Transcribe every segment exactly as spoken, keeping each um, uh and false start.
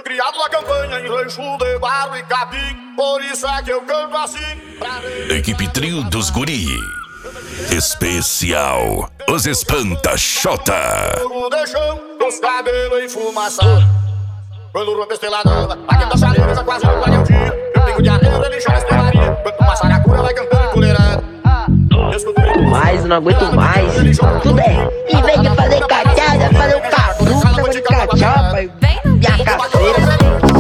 criado na campanha em rancho de barro e capim, por isso é que eu canto assim. Equipe Trio dos Guri. Especial Os Espanta-Xota. Fogo de chão, com os cabelos em fumação. Quando rompe a estrela nova, aqui da chaleira já quase não vai o dia. Eu tenho diarreia, ele chama estelaria. Quanto uma saracura vai cantando tolerante. Mais, eu não aguento mais. Tudo é, em vez de fazer cachada, fazer um caduco, de cachapa e a caceira.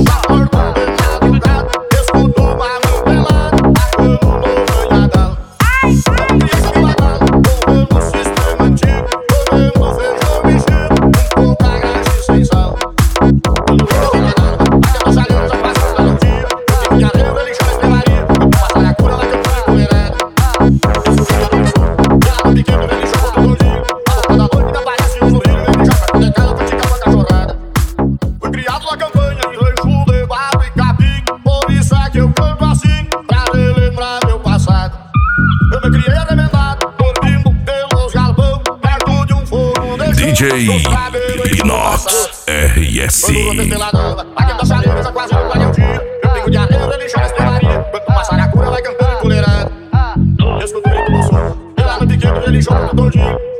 D J Inox R S. Aqui da chaleira já quase não vai o dia. Eu tenho diarreia, ele chama estelaria. Quanto uma saracura vai cantando tolerante. Escuta o grito do som, e lá no pequeno ele joga todinho.